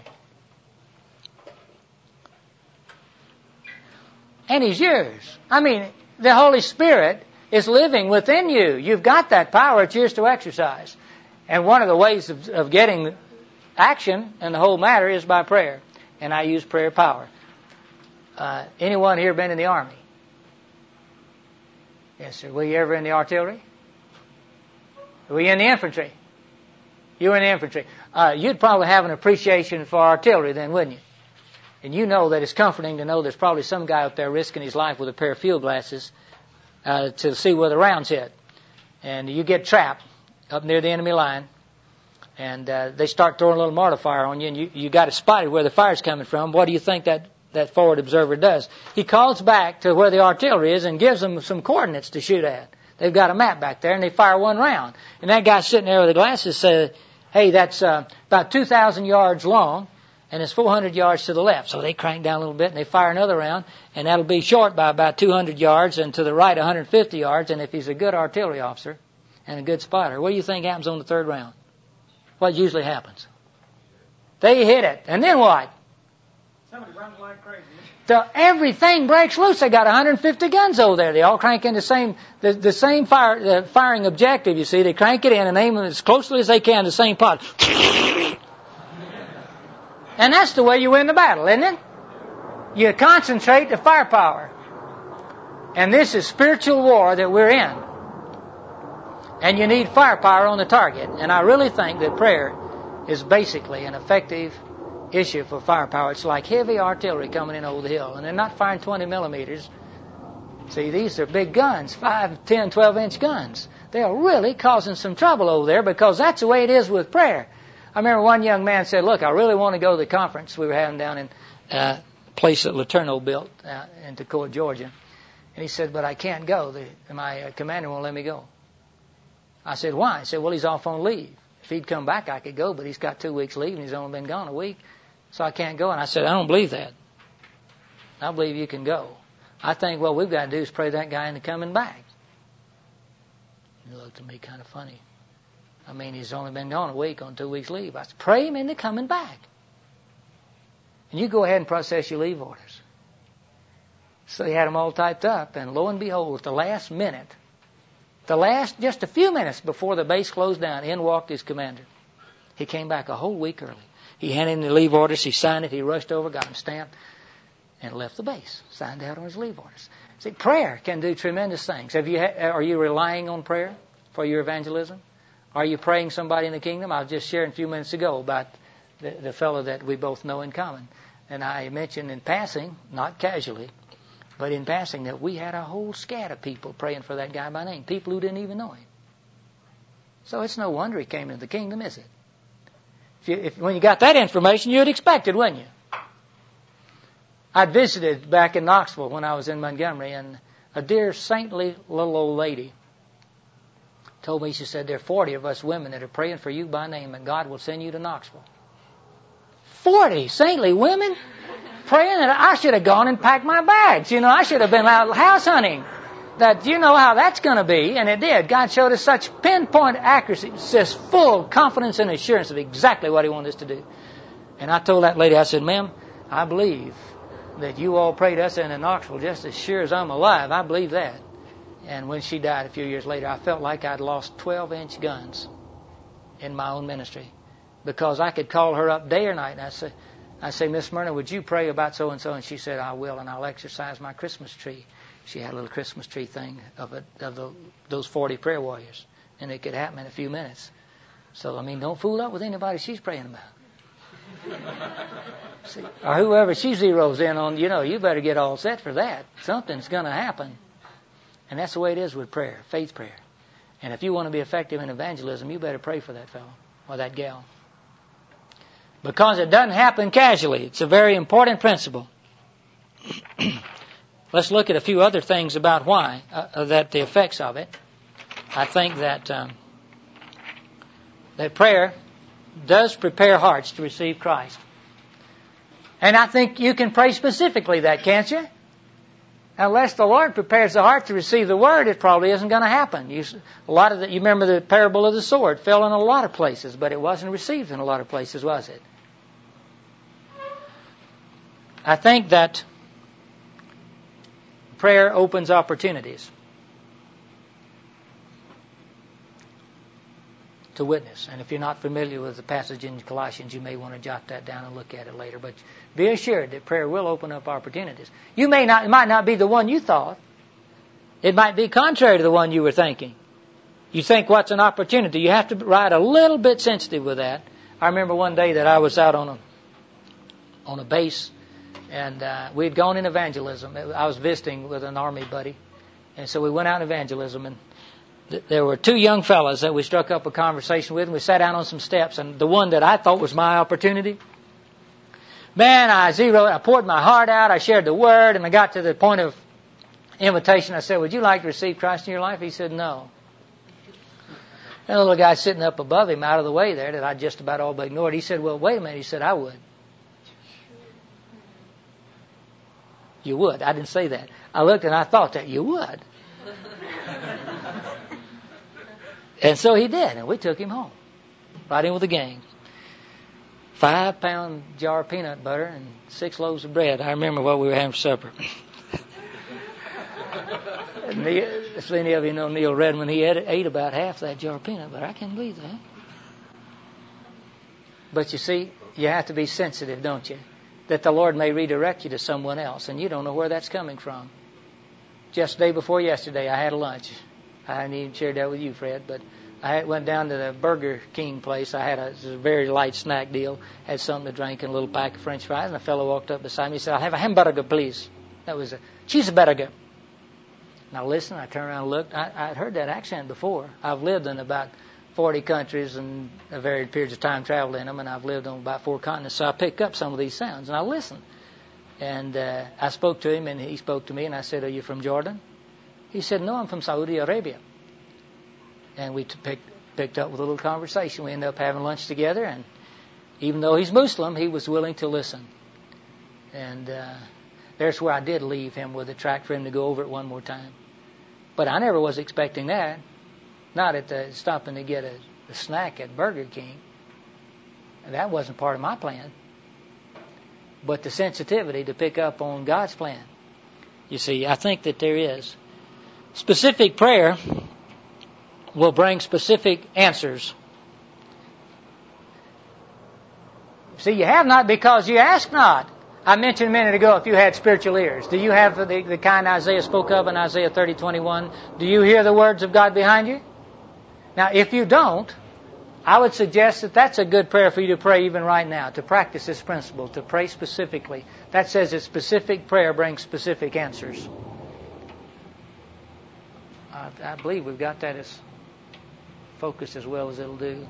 And He's yours. I mean, the Holy Spirit is living within you. You've got that power. It's yours to exercise. And one of the ways of getting action in the whole matter is by prayer. And I use prayer power. Anyone here been in the Army? Yes, sir. Were you ever in the artillery? Were you in the infantry? You were in the infantry. You'd probably have an appreciation for artillery then, wouldn't you? And you know that it's comforting to know there's probably some guy out there risking his life with a pair of field glasses to see where the rounds hit. And you get trapped up near the enemy line, and they start throwing a little mortar fire on you, and you got to spot it where the fire's coming from. What do you think that forward observer does? He calls back to where the artillery is and gives them some coordinates to shoot at. They've got a map back there, and they fire one round. And that guy sitting there with the glasses says, hey, that's about 2,000 yards long, and it's 400 yards to the left. So they crank down a little bit, and they fire another round, and that'll be short by about 200 yards, and to the right 150 yards. And if he's a good artillery officer and a good spotter, what do you think happens on the third round? What usually happens? They hit it, and then what? Somebody runs like crazy. Everything breaks loose. They got 150 guns over there. They all crank in the same firing objective. You see, they crank it in and aim as closely as they can to the same pot. And that's the way you win the battle, isn't it? You concentrate the firepower. And this is spiritual war that we're in. And you need firepower on the target. And I really think that prayer is basically an effective issue for firepower. It's like heavy artillery coming in over the hill. And they're not firing 20 millimeters. See, these are big guns, 5, 10, 12-inch guns. They're really causing some trouble over there because that's the way it is with prayer. I remember one young man said, look, I really want to go to the conference we were having down in a place that Laterno built in Toccoa, Georgia. And he said, but I can't go. My commander won't let me go. I said, why? He said, well, he's off on leave. If he'd come back, I could go, but he's got 2 weeks leave and he's only been gone a week, so I can't go. And I said, I don't believe that. I believe you can go. I think what we've got to do is pray that guy into coming back. He looked at me kind of funny. I mean, he's only been gone a week on 2 weeks leave. I said, pray him into coming back. And you go ahead and process your leave orders. So he had them all typed up, and lo and behold, at the last minute, just a few minutes before the base closed down, in walked his commander. He came back a whole week early. He handed in the leave orders, he signed it, he rushed over, got them stamped, and left the base. Signed out on his leave orders. See, prayer can do tremendous things. Are you relying on prayer for your evangelism? Are you praying somebody in the kingdom? I was just sharing a few minutes ago about the fellow that we both know in common. And I mentioned in passing, not casually, but in passing, that we had a whole scat of people praying for that guy by name. People who didn't even know him. So it's no wonder he came into the kingdom, is it? When you got that information, you'd expect it, wouldn't you? I'd visited back in Knoxville when I was in Montgomery, and a dear saintly little old lady told me, she said, there are 40 of us women that are praying for you by name, and God will send you to Knoxville. 40 saintly women praying that I should have gone and packed my bags. You know, I should have been out house hunting. That you know how that's going to be, and it did. God showed us such pinpoint accuracy, just full confidence and assurance of exactly what He wanted us to do. And I told that lady, I said, ma'am, I believe that you all prayed us into Knoxville just as sure as I'm alive. I believe that. And when she died a few years later, I felt like I'd lost 12-inch guns in my own ministry, because I could call her up day or night, and I say, Miss Myrna, would you pray about so-and-so? And she said, I will, and I'll exercise my Christmas tree. She had a little Christmas tree thing of those 40 prayer warriors, and it could happen in a few minutes. So, I mean, don't fool up with anybody she's praying about. See, or whoever she zeroes in on, you better get all set for that. Something's going to happen. And that's the way it is with prayer, faith prayer. And if you want to be effective in evangelism, you better pray for that fellow or that gal. Because it doesn't happen casually. It's a very important principle. Let's look at a few other things about why, that the effects of it. I think that prayer does prepare hearts to receive Christ. And I think you can pray specifically that, can't you? Unless the Lord prepares the heart to receive the Word, it probably isn't going to happen. You remember the parable of the sword. It fell in a lot of places, but it wasn't received in a lot of places, was it? I think that prayer opens opportunities to witness. And if you're not familiar with the passage in Colossians, you may want to jot that down and look at it later. But be assured that prayer will open up opportunities. It might not be the one you thought. It might be contrary to the one you were thinking. You think what's an opportunity? You have to ride a little bit sensitive with that. I remember one day that I was out on a base, and we had gone in evangelism. I was visiting with an Army buddy, and so we went out in evangelism, and there were two young fellas that we struck up a conversation with, and we sat down on some steps, and the one that I thought was my opportunity, man, I poured my heart out, I shared the word, and I got to the point of invitation. I said, would you like to receive Christ in your life? He said, no. And the little guy sitting up above him out of the way there that I just about all but ignored, he said, well, wait a minute. He said, I would. You would. I didn't say that. I looked and I thought that you would. And so he did, and we took him home. Right in with the gang. 5-pound jar of peanut butter and 6 loaves of bread. I remember what we were having for supper. If any of you know Neil Redmond, he ate about half that jar of peanut butter. I can't believe that. But you see, you have to be sensitive, don't you? That the Lord may redirect you to someone else, and you don't know where that's coming from. Just day before yesterday, I had a lunch. I hadn't even shared that with you, Fred, but I went down to the Burger King place. I had a very light snack deal, had something to drink and a little pack of French fries, and a fellow walked up beside me and said, I'll have a hamburger, please. That was a cheeseburger. And I listened, I turned around and looked. I'd heard that accent before. I've lived in about 40 countries and varied periods of time traveled in them, and I've lived on about 4 continents, so I picked up some of these sounds, and I listened. And I spoke to him, and he spoke to me, and I said, are you from Jordan? He said, no, I'm from Saudi Arabia. And we picked up with a little conversation. We ended up having lunch together, and even though he's Muslim, he was willing to listen. And there's where I did leave him with a tract for him to go over it one more time. But I never was expecting that. Not at stopping to get a snack at Burger King. That wasn't part of my plan. But the sensitivity to pick up on God's plan. You see, I think that there is. Specific prayer will bring specific answers. See, you have not because you ask not. I mentioned a minute ago if you had spiritual ears. Do you have the kind Isaiah spoke of in Isaiah 30:21? Do you hear the words of God behind you? Now, if you don't, I would suggest that that's a good prayer for you to pray even right now, to practice this principle, to pray specifically. That says that specific prayer brings specific answers. I believe we've got that as focused as well as it'll do.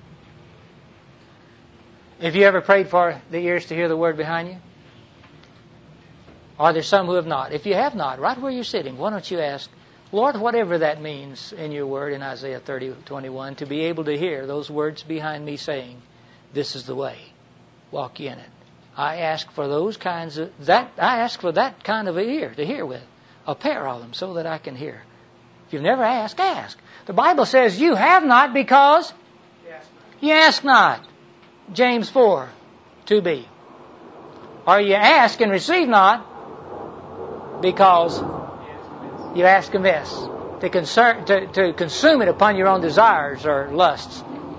Have you ever prayed for the ears to hear the word behind you? Are there some who have not? If you have not, right where you're sitting, why don't you ask, Lord, whatever that means in your word in Isaiah 30:21, to be able to hear those words behind me saying, this is the way, walk ye in it. I ask for those kinds of, I ask for that kind of an ear to hear with, a pair of them, so that I can hear. If you've never asked, ask. The Bible says you have not because you ask not. James 4:2b. Or you ask and receive not because you ask amiss, to consume it upon your own desires or lusts.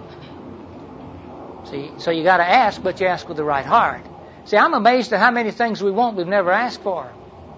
See, so you got to ask, but you ask with the right heart. See, I'm amazed at how many things we want we've never asked for.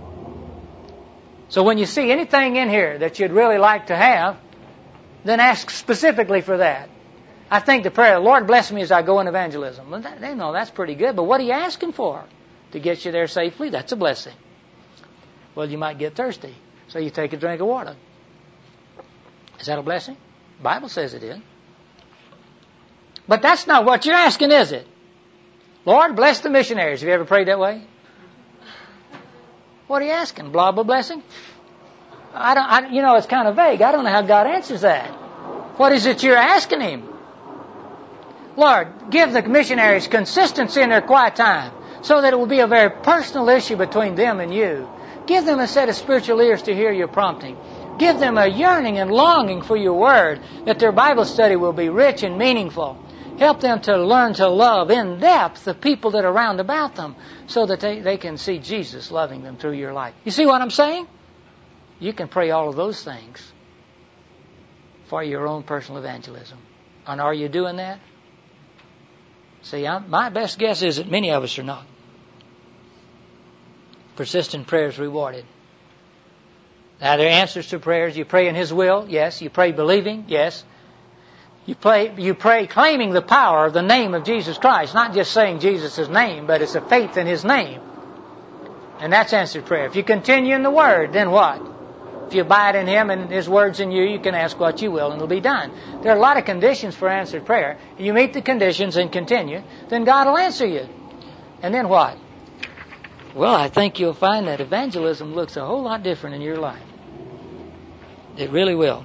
So when you see anything in here that you'd really like to have, then ask specifically for that. I think the prayer, Lord bless me as I go in evangelism. Well, they know that's pretty good, but what are you asking for? To get you there safely? That's a blessing. Well, you might get thirsty, so you take a drink of water. Is that a blessing? The Bible says it is. But that's not what you're asking, is it? Lord, bless the missionaries. Have you ever prayed that way? What are you asking? Blah, blah, blessing? It's kind of vague. I don't know how God answers that. What is it you're asking Him? Lord, give the missionaries consistency in their quiet time so that it will be a very personal issue between them and you. Give them a set of spiritual ears to hear your prompting. Give them a yearning and longing for your word, that their Bible study will be rich and meaningful. Help them to learn to love in depth the people that are round about them so that they can see Jesus loving them through your life. You see what I'm saying? You can pray all of those things for your own personal evangelism. And are you doing that? See, my best guess is that many of us are not. Persistent prayer is rewarded. Now, there are answers to prayers. You pray in His will, yes. You pray believing, yes. You pray claiming the power of the name of Jesus Christ, not just saying Jesus' name, but it's a faith in His name. And that's answered prayer. If you continue in the Word, then what? If you abide in Him and His Word's in you, you can ask what you will and it'll be done. There are a lot of conditions for answered prayer. You meet the conditions and continue, then God will answer you. And then what? Well, I think you'll find that evangelism looks a whole lot different in your life. It really will.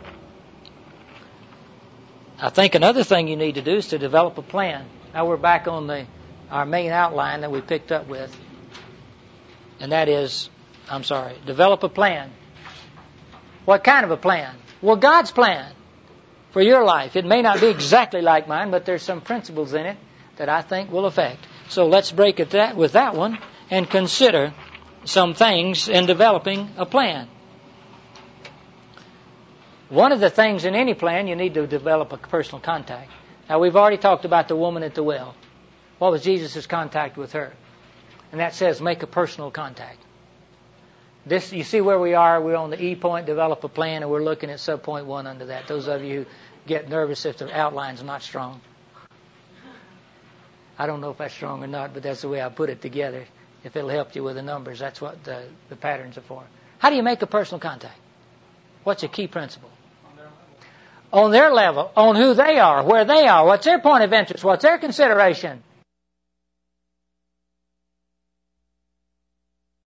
I think another thing you need to do is to develop a plan. Now we're back on our main outline that we picked up with. And that is, develop a plan. What kind of a plan? Well, God's plan for your life. It may not be exactly like mine, but there's some principles in it that I think will affect. So let's break it with that one and consider some things in developing a plan. One of the things in any plan, you need to develop a personal contact. Now, we've already talked about the woman at the well. What was Jesus' contact with her? And that says make a personal contact. This, you see where we are. We're on the E point, develop a plan, and we're looking at subpoint 1 under that. Those of you who get nervous if the outline's not strong. I don't know if that's strong or not, but that's the way I put it together. If it'll help you with the numbers, that's what the patterns are for. How do you make a personal contact? What's a key principle? On their level, on who they are, where they are, what's their point of interest, what's their consideration.